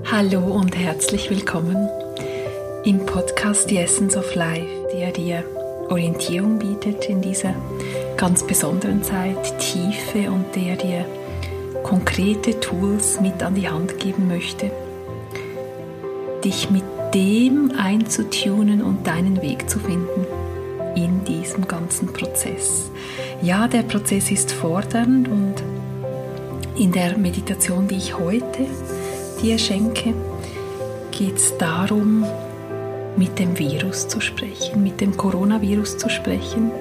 Hallo und herzlich willkommen im Podcast The Essence of Life, der dir Orientierung bietet in dieser ganz besonderen Zeit, Tiefe, und der dir konkrete Tools mit an die Hand geben möchte, dich mit dem einzutunen und deinen Weg zu finden in diesem ganzen Prozess. Ja, der Prozess ist fordernd, und in der Meditation, die ich heute dir schenke, geht es darum, mit dem Virus zu sprechen, mit dem Coronavirus zu sprechen.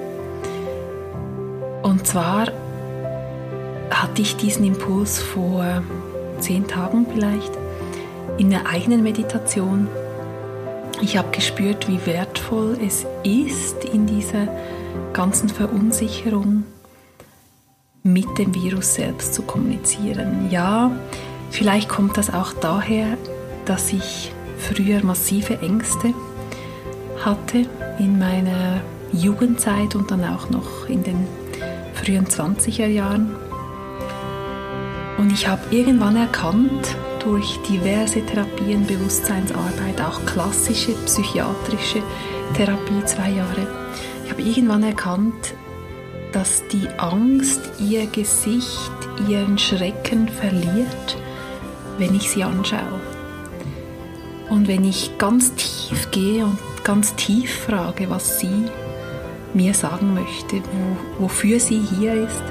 Und zwar hatte ich diesen Impuls vor 10 Tagen vielleicht in einer eigenen Meditation. Ich habe gespürt, wie wertvoll es ist, in dieser ganzen Verunsicherung mit dem Virus selbst zu kommunizieren. Ja, vielleicht kommt das auch daher, dass ich früher massive Ängste hatte in meiner Jugendzeit und dann auch noch in den frühen 20er Jahren. Und ich habe irgendwann erkannt, durch diverse Therapien, Bewusstseinsarbeit, auch klassische psychiatrische Therapie, 2 Jahre, ich habe irgendwann erkannt, dass die Angst ihr Gesicht, ihren Schrecken verliert, wenn ich sie anschaue. Und wenn ich ganz tief gehe und ganz tief frage, was sie mir sagen möchte, wofür sie hier ist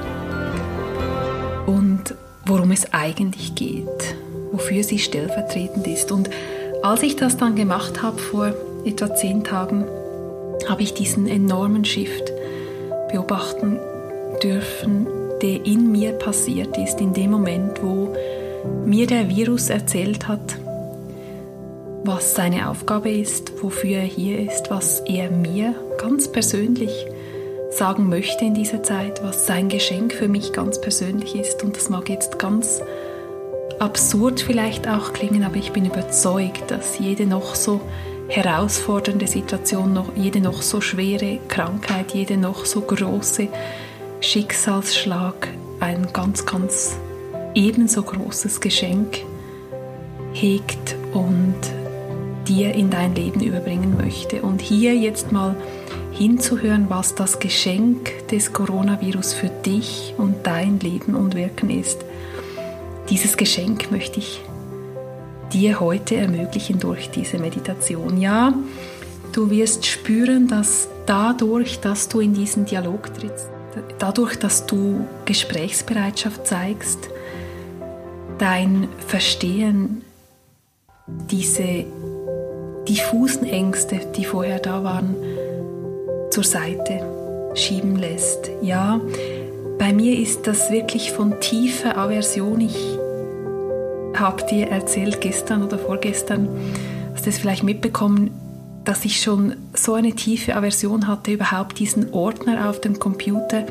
und worum es eigentlich geht, wofür sie stellvertretend ist. Und als ich das dann gemacht habe, vor etwa 10 Tagen, habe ich diesen enormen Shift beobachten dürfen, der in mir passiert ist, in dem Moment, wo mir der Virus erzählt hat, was seine Aufgabe ist, wofür er hier ist, was er mir ganz persönlich sagen möchte in dieser Zeit, was sein Geschenk für mich ganz persönlich ist. Und das mag jetzt ganz absurd vielleicht auch klingen, aber ich bin überzeugt, dass jede noch so herausfordernde Situation, jede noch so schwere Krankheit, jede noch so große Schicksalsschlag ein ganz, ganz ebenso großes Geschenk hegt und dir in dein Leben überbringen möchte. Und hier jetzt mal hinzuhören, was das Geschenk des Coronavirus für dich und dein Leben und Wirken ist. Dieses Geschenk möchte ich dir heute ermöglichen durch diese Meditation. Ja, du wirst spüren, dass dadurch, dass du in diesen Dialog trittst, dadurch, dass du Gesprächsbereitschaft zeigst, dein Verstehen, diese diffusen Ängste, die vorher da waren, zur Seite schieben lässt. Ja, bei mir ist das wirklich von tiefer Aversion. Ich habe dir erzählt, gestern oder vorgestern, hast du es vielleicht mitbekommen, dass ich schon so eine tiefe Aversion hatte, überhaupt diesen Ordner auf dem Computer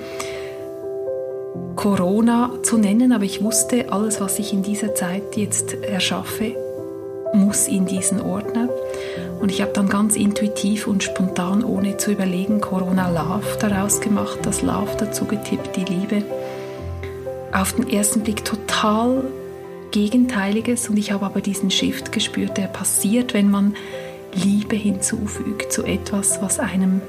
Corona zu nennen. Aber ich wusste, alles, was ich in dieser Zeit jetzt erschaffe, muss in diesen Ordner. Und ich habe dann ganz intuitiv und spontan, ohne zu überlegen, Corona Love daraus gemacht, das Love dazu getippt, die Liebe. Auf den ersten Blick total Gegenteiliges, und ich habe aber diesen Shift gespürt, der passiert, wenn man Liebe hinzufügt zu etwas, was einem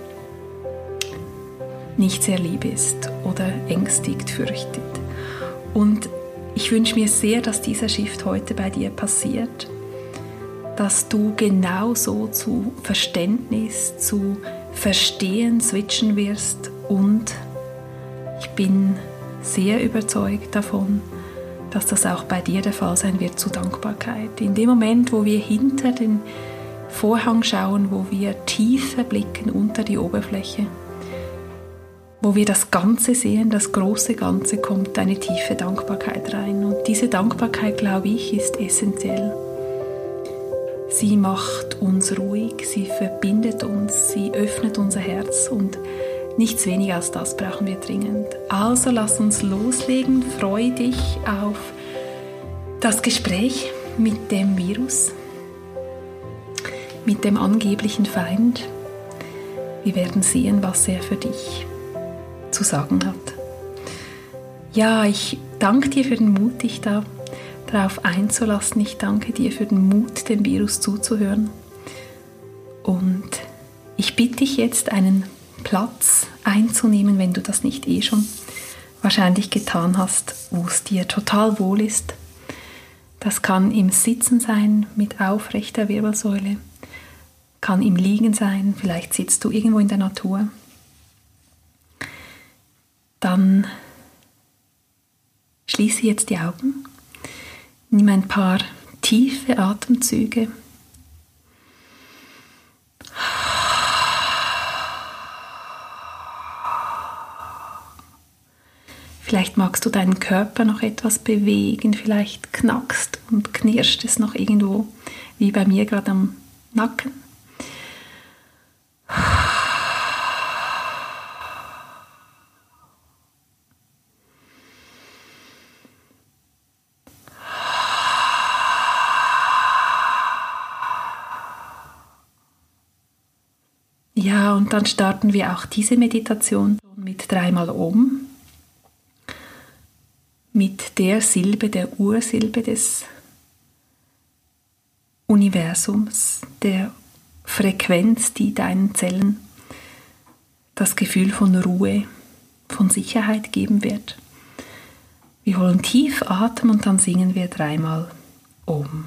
nicht sehr lieb ist oder ängstigt, fürchtet. Und ich wünsche mir sehr, dass dieser Shift heute bei dir passiert, dass du genauso zu Verständnis, zu Verstehen switchen wirst, und ich bin sehr überzeugt davon, dass das auch bei dir der Fall sein wird, zu Dankbarkeit. In dem Moment, wo wir hinter den Vorhang schauen, wo wir tiefer blicken unter die Oberfläche, wo wir das Ganze sehen, das große Ganze, kommt eine tiefe Dankbarkeit rein. Und diese Dankbarkeit, glaube ich, ist essentiell. Sie macht uns ruhig, sie verbindet uns, sie öffnet unser Herz, und nichts weniger als das brauchen wir dringend. Also lass uns loslegen, freu dich auf das Gespräch mit dem Virus, mit dem angeblichen Feind. Wir werden sehen, was er für dich zu sagen hat. Ja, ich danke dir für den Mut, dich da darauf einzulassen. Ich danke dir für den Mut, dem Virus zuzuhören. Und ich bitte dich jetzt, einen Platz einzunehmen, wenn du das nicht schon wahrscheinlich getan hast, wo es dir total wohl ist. Das kann im Sitzen sein mit aufrechter Wirbelsäule, kann im Liegen sein, vielleicht sitzt du irgendwo in der Natur. Dann schließe jetzt die Augen, nimm ein paar tiefe Atemzüge. Vielleicht magst du deinen Körper noch etwas bewegen, vielleicht knackst und knirscht es noch irgendwo, wie bei mir gerade am Nacken. Ja, und dann starten wir auch diese Meditation mit 3-mal Om. Mit der Silbe, der Ursilbe des Universums, der Frequenz, die deinen Zellen das Gefühl von Ruhe, von Sicherheit geben wird. Wir holen tief Atem und dann singen wir 3-mal Om.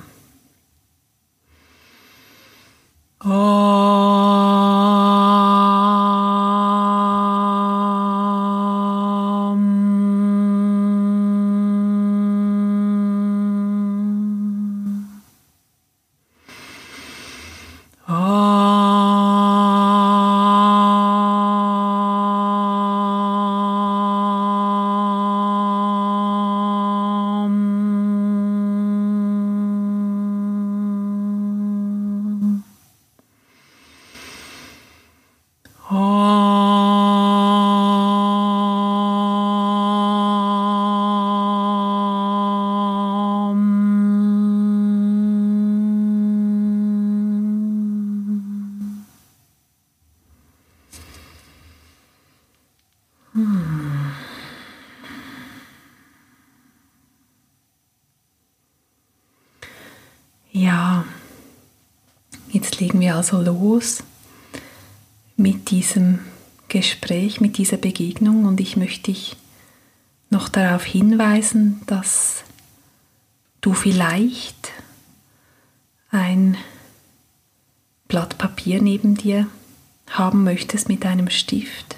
Ja, jetzt legen wir also los mit diesem Gespräch, mit dieser Begegnung und ich möchte dich noch darauf hinweisen, dass du vielleicht ein Blatt Papier neben dir haben möchtest mit einem Stift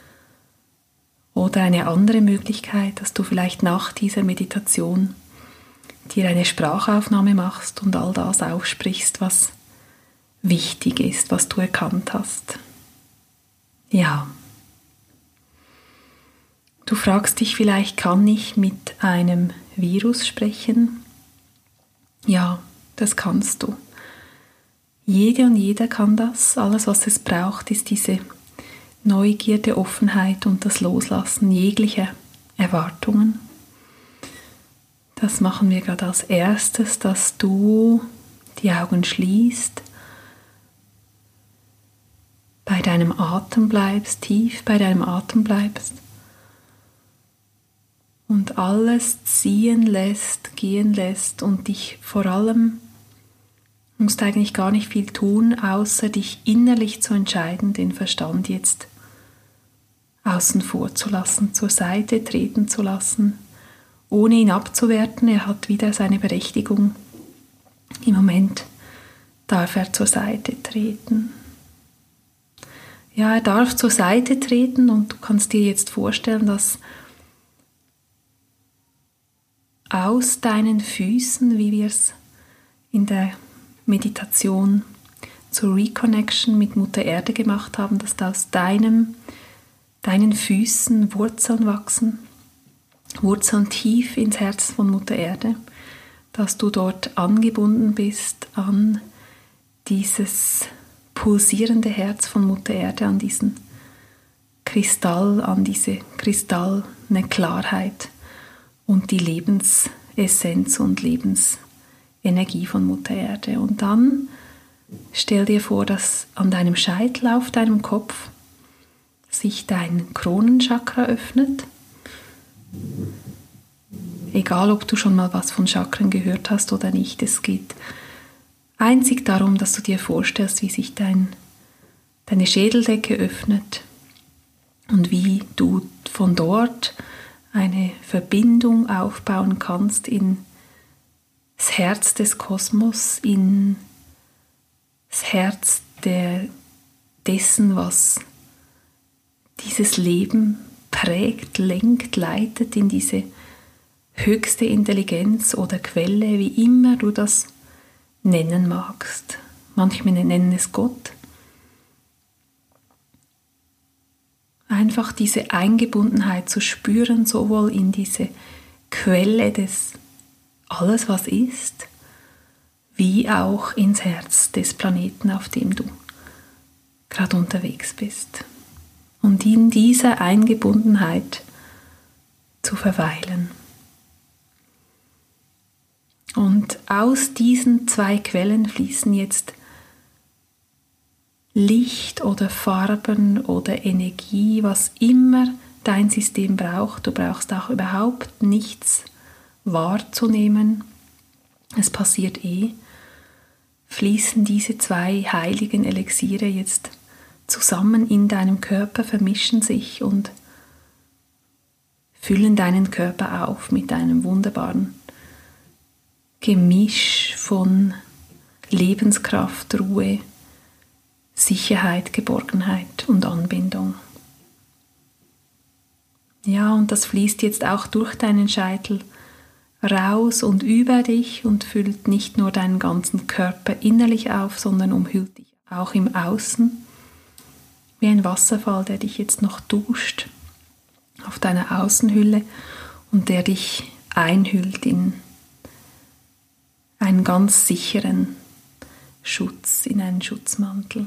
oder eine andere Möglichkeit, dass du vielleicht nach dieser Meditation dir eine Sprachaufnahme machst und all das aufsprichst, was wichtig ist, was du erkannt hast. Ja. Du fragst dich vielleicht, kann ich mit einem Virus sprechen? Ja, das kannst du. Jede und jeder kann das. Alles, was es braucht, ist diese Neugierde, Offenheit und das Loslassen jeglicher Erwartungen. Das machen wir gerade als erstes, dass du die Augen schließt, bei deinem Atem bleibst, tief bei deinem Atem bleibst und alles ziehen lässt, gehen lässt und dich vor allem, musst eigentlich gar nicht viel tun, außer dich innerlich zu entscheiden, den Verstand jetzt außen vor zu lassen, zur Seite treten zu lassen, ohne ihn abzuwerten. Er hat wieder seine Berechtigung. Im Moment darf er zur Seite treten. Ja, er darf zur Seite treten und du kannst dir jetzt vorstellen, dass aus deinen Füßen, wie wir es in der Meditation zur Reconnection mit Mutter Erde gemacht haben, dass da aus deinen Füßen Wurzeln wachsen, Wurzeln tief ins Herz von Mutter Erde, dass du dort angebunden bist an dieses pulsierende Herz von Mutter Erde, an diesen Kristall, an diese kristallene Klarheit und die Lebensessenz und Lebensenergie von Mutter Erde. Und dann stell dir vor, dass an deinem Scheitel auf deinem Kopf sich dein Kronenchakra öffnet. egal ob du schon mal was von Chakren gehört hast oder nicht, es geht einzig darum, dass du dir vorstellst, wie sich deine Schädeldecke öffnet und wie du von dort eine Verbindung aufbauen kannst in das Herz des Kosmos, in das Herz dessen, was dieses Leben prägt, lenkt, leitet, in diese höchste Intelligenz oder Quelle, wie immer du das nennen magst. Manche nennen es Gott. Einfach diese Eingebundenheit zu spüren, sowohl in diese Quelle des alles, was ist, wie auch ins Herz des Planeten, auf dem du gerade unterwegs bist. Und in dieser Eingebundenheit zu verweilen. Und aus diesen zwei Quellen fließen jetzt Licht oder Farben oder Energie, was immer dein System braucht. Du brauchst auch überhaupt nichts wahrzunehmen. Es passiert fließen diese zwei heiligen Elixiere jetzt zusammen in deinem Körper, vermischen sich und füllen deinen Körper auf mit einem wunderbaren Gemisch von Lebenskraft, Ruhe, Sicherheit, Geborgenheit und Anbindung. Ja, und das fließt jetzt auch durch deinen Scheitel raus und über dich und füllt nicht nur deinen ganzen Körper innerlich auf, sondern umhüllt dich auch im Außen, wie ein Wasserfall, der dich jetzt noch duscht auf deiner Außenhülle und der dich einhüllt in einen ganz sicheren Schutz, in einen Schutzmantel.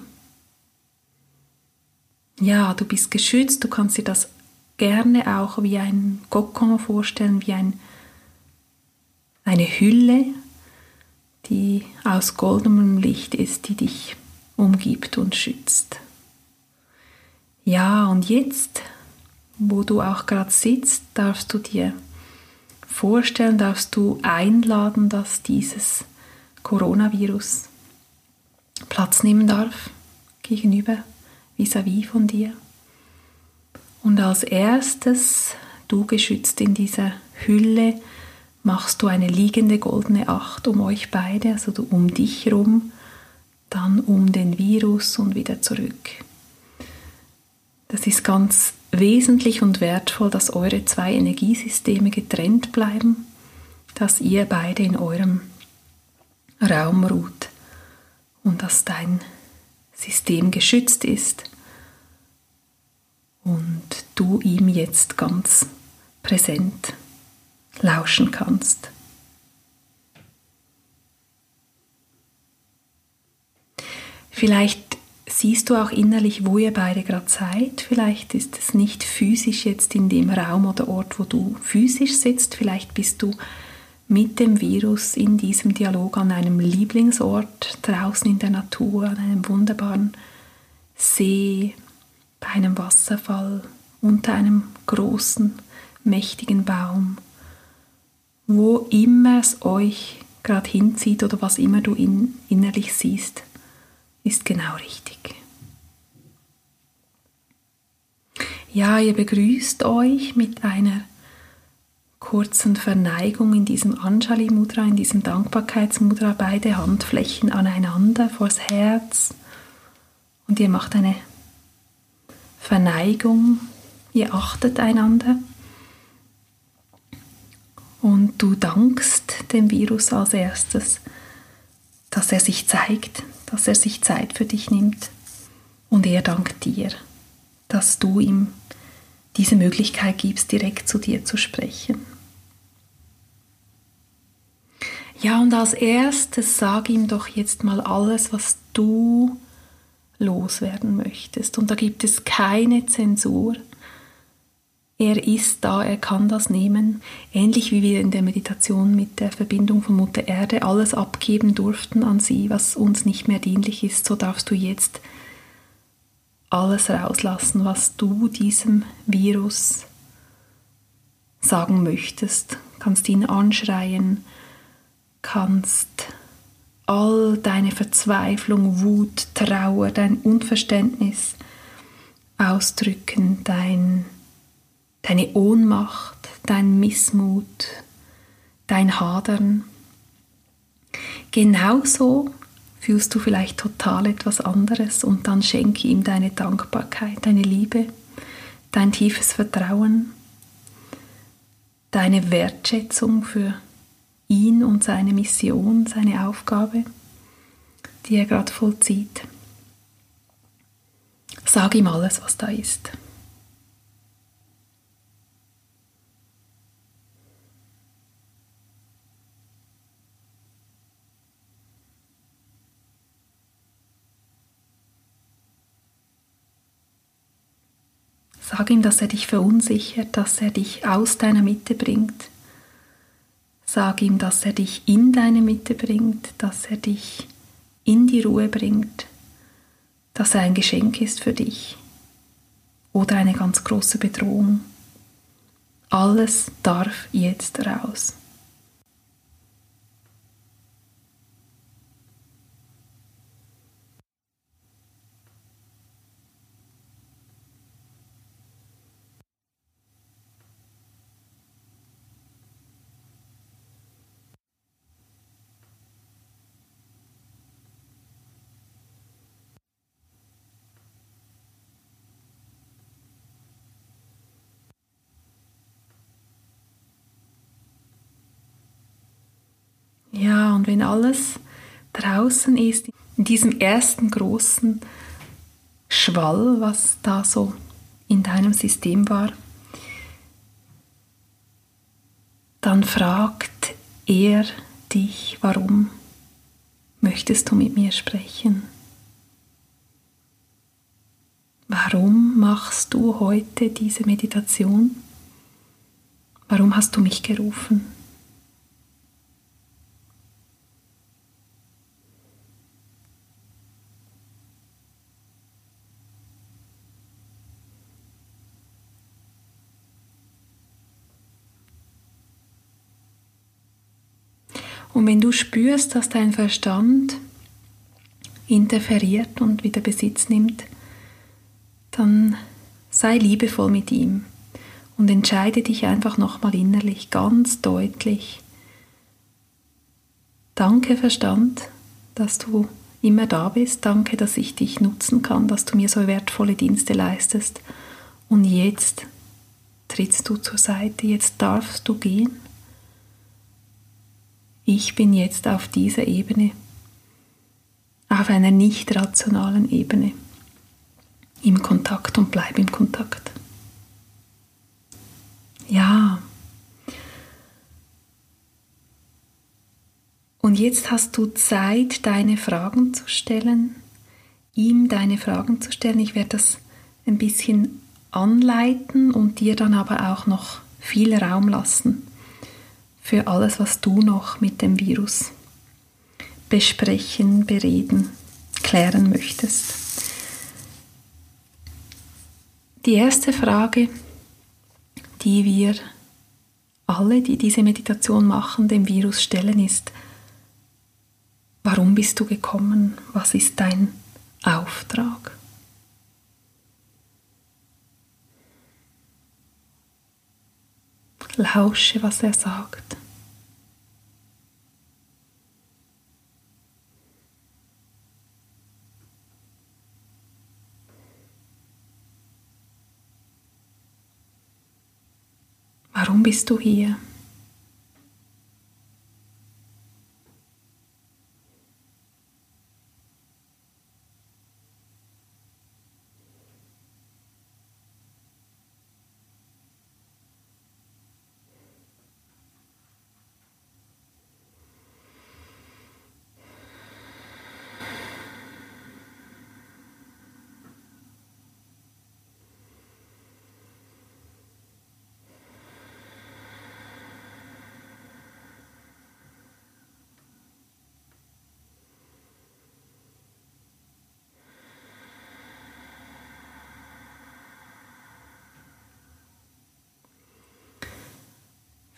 Ja, du bist geschützt, du kannst dir das gerne auch wie ein Kokon vorstellen, wie eine Hülle, die aus goldenem Licht ist, die dich umgibt und schützt. Ja, und jetzt, wo du auch gerade sitzt, darfst du dir vorstellen, darfst du einladen, dass dieses Coronavirus Platz nehmen darf, gegenüber, vis-à-vis von dir. Und als erstes, du geschützt in dieser Hülle, machst du eine liegende goldene Acht um euch beide, also du um dich rum, dann um den Virus und wieder zurück. Das ist ganz wesentlich und wertvoll, dass eure zwei Energiesysteme getrennt bleiben, dass ihr beide in eurem Raum ruht und dass dein System geschützt ist und du ihm jetzt ganz präsent lauschen kannst. Vielleicht siehst du auch innerlich, wo ihr beide gerade seid. Vielleicht ist es nicht physisch jetzt in dem Raum oder Ort, wo du physisch sitzt. Vielleicht bist du mit dem Virus in diesem Dialog an einem Lieblingsort, draußen in der Natur, an einem wunderbaren See, bei einem Wasserfall, unter einem großen, mächtigen Baum. Wo immer es euch gerade hinzieht oder was immer du innerlich siehst, ist genau richtig. Ja, ihr begrüßt euch mit einer kurzen Verneigung in diesem Anjali Mudra, in diesem Dankbarkeitsmudra, beide Handflächen aneinander vors Herz und ihr macht eine Verneigung, ihr achtet einander und du dankst dem Virus als erstes, dass er sich zeigt, dass er sich Zeit für dich nimmt und er dankt dir, dass du ihm diese Möglichkeit gibst, direkt zu dir zu sprechen. Ja, und als erstes sag ihm doch jetzt mal alles, was du loswerden möchtest. Und da gibt es keine Zensur. Er ist da, er kann das nehmen. Ähnlich wie wir in der Meditation mit der Verbindung von Mutter Erde alles abgeben durften an sie, was uns nicht mehr dienlich ist, so darfst du jetzt alles rauslassen, was du diesem Virus sagen möchtest, kannst ihn anschreien, kannst all deine Verzweiflung, Wut, Trauer, dein Unverständnis ausdrücken, deine Ohnmacht, dein Missmut, dein Hadern. Genauso fühlst du vielleicht total etwas anderes und dann schenke ihm deine Dankbarkeit, deine Liebe, dein tiefes Vertrauen, deine Wertschätzung für ihn und seine Mission, seine Aufgabe, die er gerade vollzieht. Sag ihm alles, was da ist. Sag ihm, dass er dich verunsichert, dass er dich aus deiner Mitte bringt. Sag ihm, dass er dich in deine Mitte bringt, dass er dich in die Ruhe bringt, dass er ein Geschenk ist für dich oder eine ganz große Bedrohung. Alles darf jetzt raus. Ja, und wenn alles draußen ist, in diesem ersten großen Schwall, was da so in deinem System war, dann fragt er dich, warum möchtest du mit mir sprechen? Warum machst du heute diese Meditation? Warum hast du mich gerufen? Und wenn du spürst, dass dein Verstand interferiert und wieder Besitz nimmt, dann sei liebevoll mit ihm und entscheide dich einfach nochmal innerlich ganz deutlich. Danke Verstand, dass du immer da bist. Danke, dass ich dich nutzen kann, dass du mir so wertvolle Dienste leistest. Und jetzt trittst du zur Seite, jetzt darfst du gehen. Ich bin jetzt auf dieser Ebene, auf einer nicht rationalen Ebene, im Kontakt und bleib im Kontakt. Ja. Und jetzt hast du Zeit, deine Fragen zu stellen, ihm deine Fragen zu stellen. Ich werde das ein bisschen anleiten und dir dann aber auch noch viel Raum lassen für alles, was du noch mit dem Virus besprechen, bereden, klären möchtest. Die erste Frage, die wir alle, die diese Meditation machen, dem Virus stellen, ist: Warum bist du gekommen? Was ist dein Auftrag? Lausche, was er sagt. Warum bist du hier?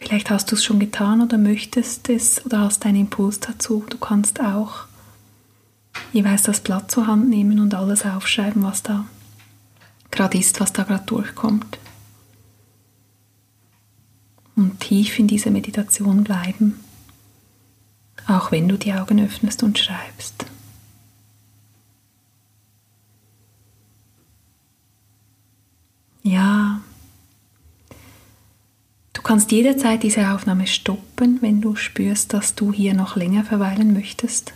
Vielleicht hast du es schon getan oder möchtest es oder hast einen Impuls dazu. Du kannst auch jeweils das Blatt zur Hand nehmen und alles aufschreiben, was da gerade ist, was da gerade durchkommt. Und tief in dieser Meditation bleiben, auch wenn du die Augen öffnest und schreibst. Ja, du kannst jederzeit diese Aufnahme stoppen, wenn du spürst, dass du hier noch länger verweilen möchtest.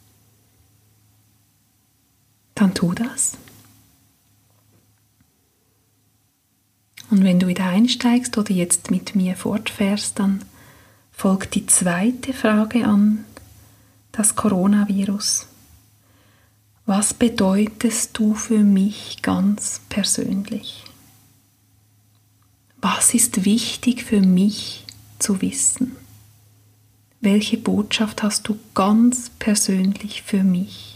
Dann tu das. Und wenn du wieder einsteigst oder jetzt mit mir fortfährst, dann folgt die zweite Frage an das Coronavirus. Was bedeutest du für mich ganz persönlich? Was ist wichtig für mich zu wissen? Welche Botschaft hast du ganz persönlich für mich?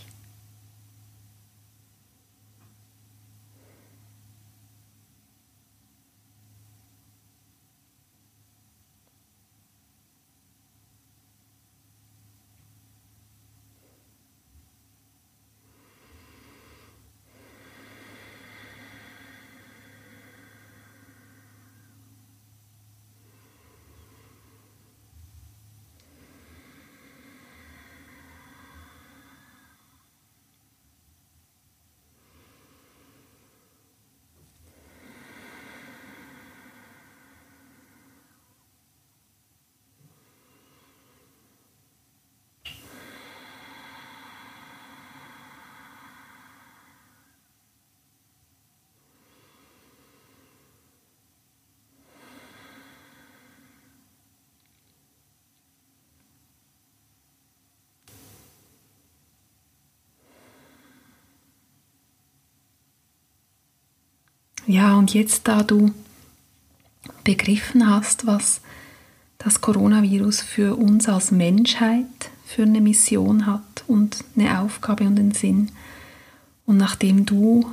Ja, und jetzt, da du begriffen hast, was das Coronavirus für uns als Menschheit für eine Mission hat und eine Aufgabe und einen Sinn, und nachdem du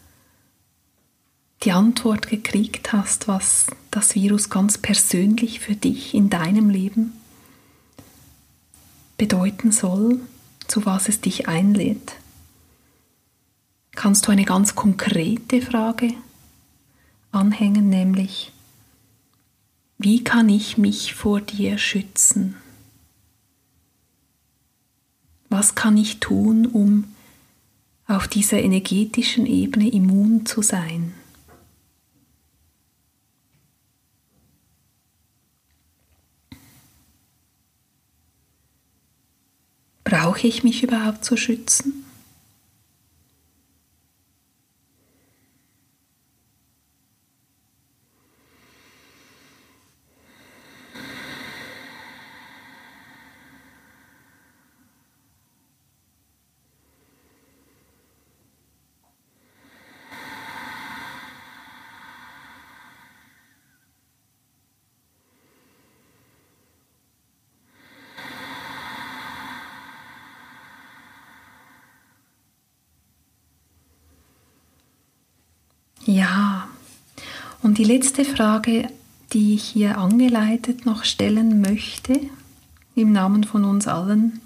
die Antwort gekriegt hast, was das Virus ganz persönlich für dich in deinem Leben bedeuten soll, zu was es dich einlädt, kannst du eine ganz konkrete Frage anhängen, nämlich: Wie kann ich mich vor dir schützen? Was kann ich tun, um auf dieser energetischen Ebene immun zu sein? Brauche ich mich überhaupt zu schützen? Ja, und die letzte Frage, die ich hier angeleitet noch stellen möchte, im Namen von uns allen,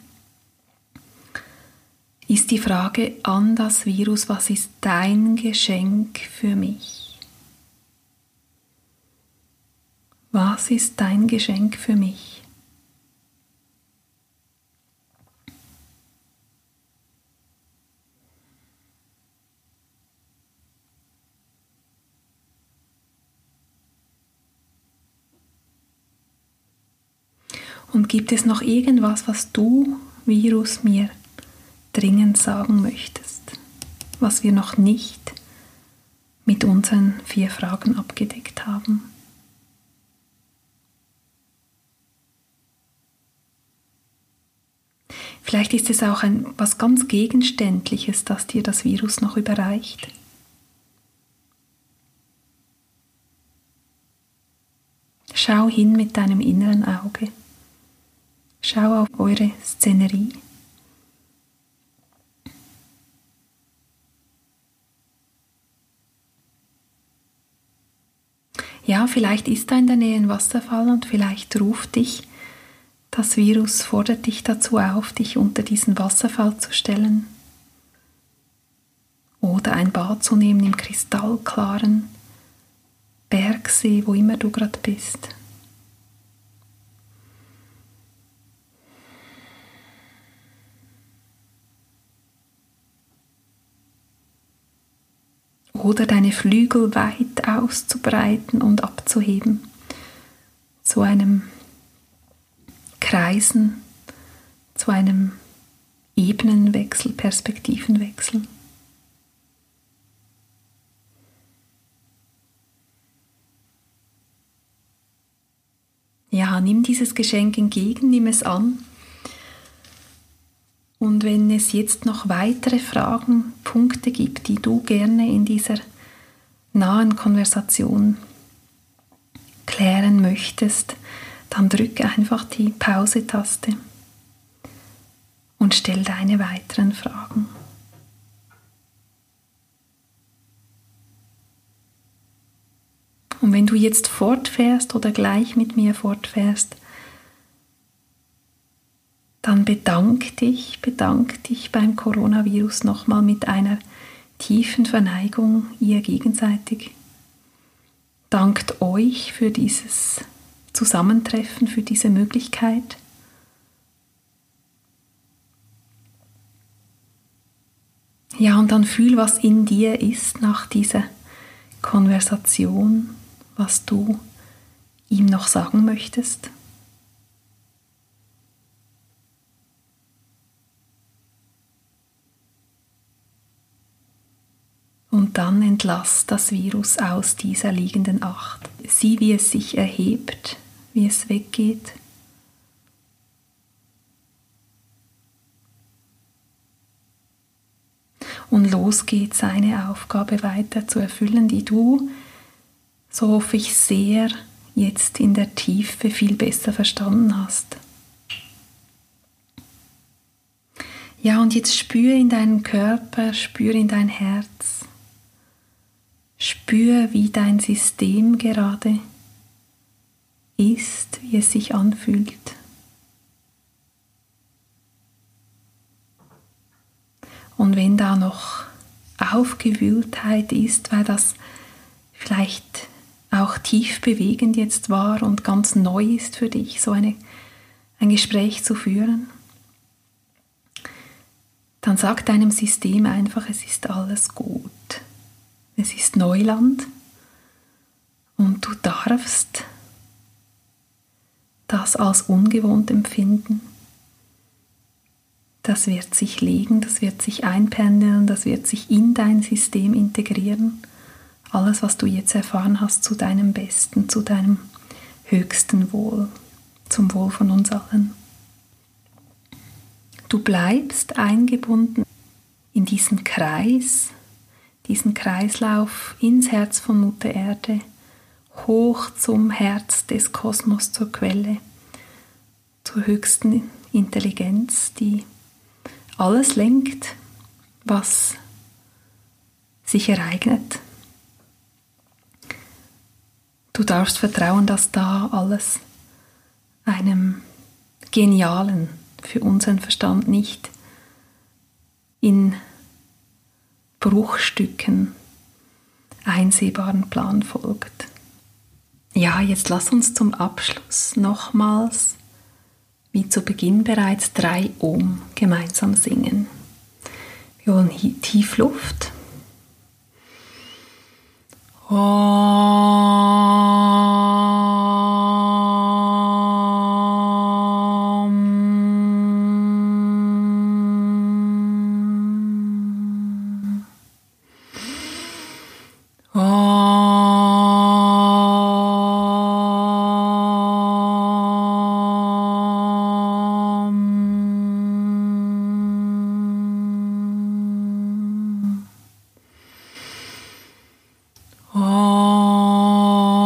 ist die Frage an das Virus: Was ist dein Geschenk für mich? Was ist dein Geschenk für mich? Und gibt es noch irgendwas, was du, Virus, mir dringend sagen möchtest, was wir noch nicht mit unseren 4 Fragen abgedeckt haben? Vielleicht ist es auch was ganz Gegenständliches, das dir das Virus noch überreicht. Schau hin mit deinem inneren Auge. Schau auf eure Szenerie. Ja, vielleicht ist da in der Nähe ein Wasserfall und vielleicht ruft dich das Virus, fordert dich dazu auf, dich unter diesen Wasserfall zu stellen oder ein Bad zu nehmen im kristallklaren Bergsee, wo immer du gerade bist. Oder deine Flügel weit auszubreiten und abzuheben, zu einem Kreisen, zu einem Ebenenwechsel, Perspektivenwechsel. Ja, nimm dieses Geschenk entgegen, nimm es an. Und wenn es jetzt noch weitere Fragen, Punkte gibt, die du gerne in dieser nahen Konversation klären möchtest, dann drücke einfach die Pause-Taste und stell deine weiteren Fragen. Und wenn du jetzt fortfährst oder gleich mit mir fortfährst, dann bedank dich beim Coronavirus nochmal mit einer tiefen Verneigung ihr gegenseitig. Dankt euch für dieses Zusammentreffen, für diese Möglichkeit. Ja, und dann fühl, was in dir ist nach dieser Konversation, was du ihm noch sagen möchtest. Und dann entlass das Virus aus dieser liegenden Acht. Sieh, wie es sich erhebt, wie es weggeht. Und los geht seine Aufgabe weiter zu erfüllen, die du, so hoffe ich sehr, jetzt in der Tiefe viel besser verstanden hast. Ja, und jetzt spür in deinen Körper, spür in dein Herz. Spür, wie dein System gerade ist, wie es sich anfühlt. Und wenn da noch Aufgewühltheit ist, weil das vielleicht auch tief bewegend jetzt war und ganz neu ist für dich, so ein Gespräch zu führen, dann sag deinem System einfach, es ist alles gut. Es ist Neuland und du darfst das als ungewohnt empfinden. Das wird sich legen, das wird sich einpendeln, das wird sich in dein System integrieren. Alles, was du jetzt erfahren hast, zu deinem Besten, zu deinem höchsten Wohl, zum Wohl von uns allen. Du bleibst eingebunden in diesen Kreis, diesen Kreislauf ins Herz von Mutter Erde, hoch zum Herz des Kosmos, zur Quelle, zur höchsten Intelligenz, die alles lenkt, was sich ereignet. Du darfst vertrauen, dass da alles einem genialen, für unseren Verstand nicht in Bruchstücken einsehbaren Plan folgt. Ja, jetzt lass uns zum Abschluss nochmals, wie zu Beginn bereits, 3 Om gemeinsam singen. Wir holen tief Luft. Om.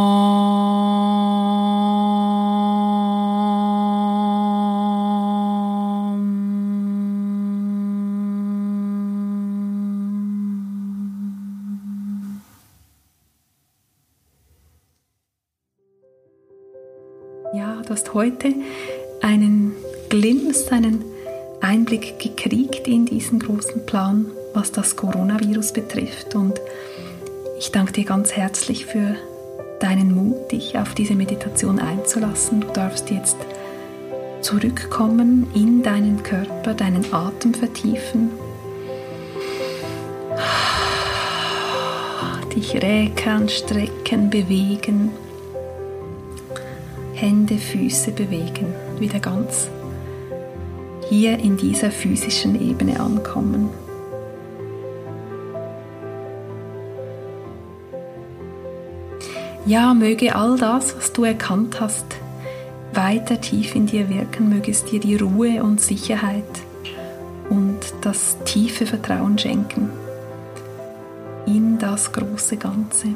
Ja, du hast heute einen Glimpse, einen Einblick gekriegt in diesen großen Plan, was das Coronavirus betrifft. Und ich danke dir ganz herzlich für deinen Mut, dich auf diese Meditation einzulassen. Du darfst jetzt zurückkommen in deinen Körper, deinen Atem vertiefen, dich räkern, strecken, bewegen, Hände, Füße bewegen, wieder ganz hier in dieser physischen Ebene ankommen. Ja, möge all das, was du erkannt hast, weiter tief in dir wirken, möge es dir die Ruhe und Sicherheit und das tiefe Vertrauen schenken in das große Ganze.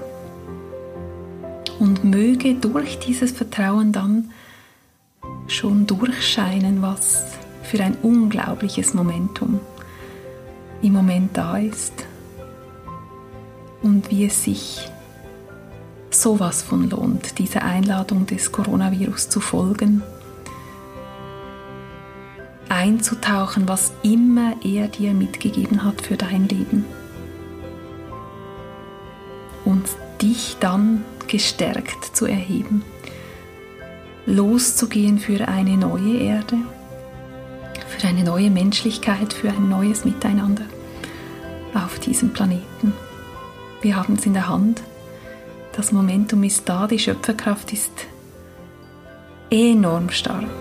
Und möge durch dieses Vertrauen dann schon durchscheinen, was für ein unglaubliches Momentum im Moment da ist und wie es sich sowas von lohnt, dieser Einladung des Coronavirus zu folgen, einzutauchen, was immer er dir mitgegeben hat für dein Leben und dich dann gestärkt zu erheben, loszugehen für eine neue Erde, für eine neue Menschlichkeit, für ein neues Miteinander auf diesem Planeten. Wir haben es in der Hand. Das Momentum ist da, die Schöpferkraft ist enorm stark.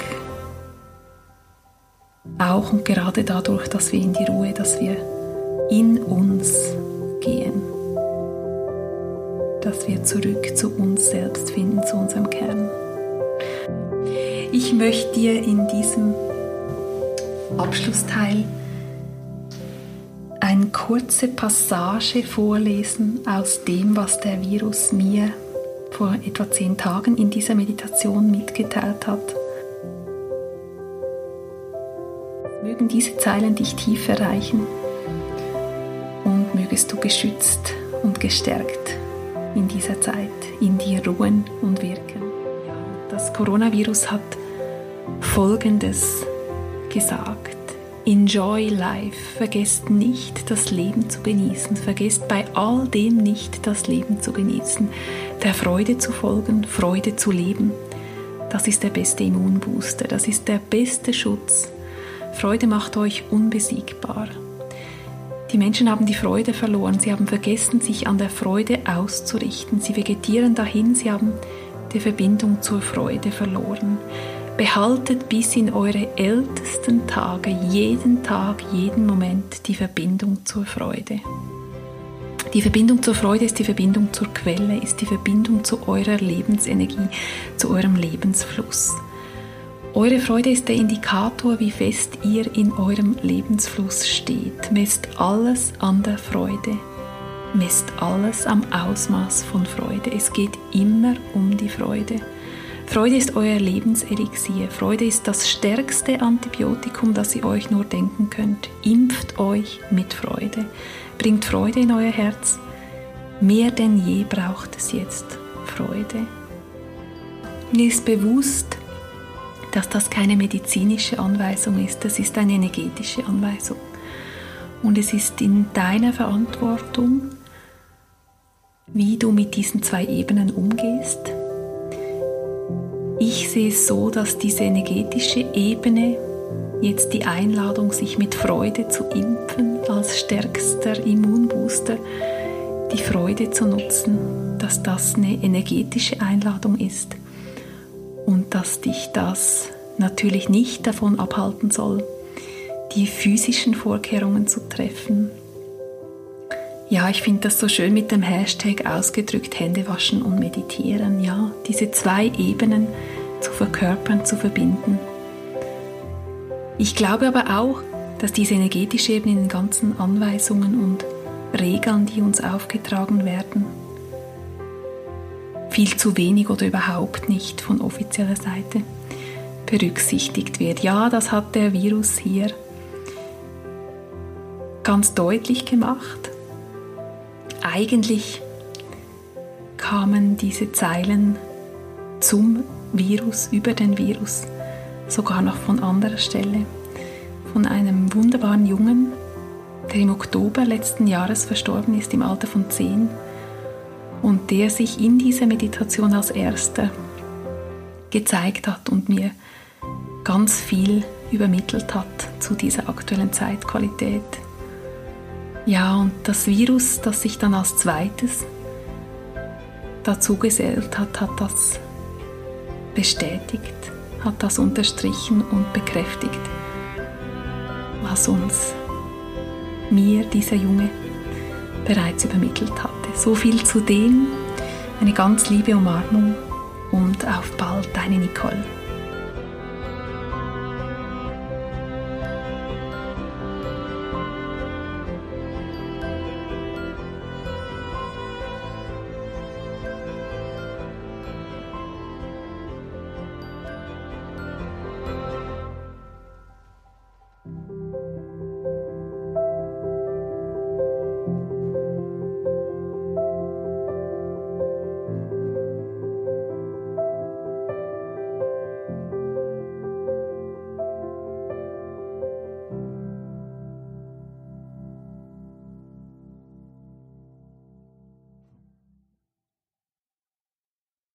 Auch und gerade dadurch, dass wir in die Ruhe, dass wir in uns gehen. Dass wir zurück zu uns selbst finden, zu unserem Kern. Ich möchte dir in diesem Abschlussteil eine kurze Passage vorlesen aus dem, was der Virus mir vor etwa 10 Tagen in dieser Meditation mitgeteilt hat. Mögen diese Zeilen dich tief erreichen und mögest du geschützt und gestärkt in dieser Zeit in dir ruhen und wirken. Ja, das Coronavirus hat Folgendes gesagt: Enjoy life. Vergesst nicht, das Leben zu genießen. Vergesst bei all dem nicht, das Leben zu genießen. Der Freude zu folgen, Freude zu leben. Das ist der beste Immunbooster. Das ist der beste Schutz. Freude macht euch unbesiegbar. Die Menschen haben die Freude verloren. Sie haben vergessen, sich an der Freude auszurichten. Sie vegetieren dahin. Sie haben die Verbindung zur Freude verloren. Behaltet bis in eure ältesten Tage, jeden Tag, jeden Moment die Verbindung zur Freude. Die Verbindung zur Freude ist die Verbindung zur Quelle, ist die Verbindung zu eurer Lebensenergie, zu eurem Lebensfluss. Eure Freude ist der Indikator, wie fest ihr in eurem Lebensfluss steht. Messt alles an der Freude. Messt alles am Ausmaß von Freude. Es geht immer um die Freude. Freude ist euer Lebenselixier. Freude ist das stärkste Antibiotikum, das ihr euch nur denken könnt. Impft euch mit Freude. Bringt Freude in euer Herz. Mehr denn je braucht es jetzt Freude. Mir ist bewusst, dass das keine medizinische Anweisung ist. Das ist eine energetische Anweisung. Und es ist in deiner Verantwortung, wie du mit diesen 2 Ebenen umgehst. Ich sehe es so, dass diese energetische Ebene jetzt die Einladung, sich mit Freude zu impfen, als stärkster Immunbooster, die Freude zu nutzen, dass das eine energetische Einladung ist und dass dich das natürlich nicht davon abhalten soll, die physischen Vorkehrungen zu treffen. Ja, ich finde das so schön mit dem Hashtag ausgedrückt, Hände waschen und meditieren. Ja, diese 2 Ebenen zu verkörpern, zu verbinden. Ich glaube aber auch, dass diese energetische Ebene in den ganzen Anweisungen und Regeln, die uns aufgetragen werden, viel zu wenig oder überhaupt nicht von offizieller Seite berücksichtigt wird. Ja, das hat der Virus hier ganz deutlich gemacht. Eigentlich kamen diese Zeilen zum Virus, über den Virus, sogar noch von anderer Stelle, von einem wunderbaren Jungen, der im Oktober letzten Jahres verstorben ist, im Alter von 10, und der sich in dieser Meditation als erster gezeigt hat und mir ganz viel übermittelt hat zu dieser aktuellen Zeitqualität. Ja, und das Virus, das sich dann als zweites dazu gesellt hat, hat das bestätigt, hat das unterstrichen und bekräftigt, was mir dieser Junge bereits übermittelt hatte. So viel zu dem, eine ganz liebe Umarmung und auf bald, deine Nicole.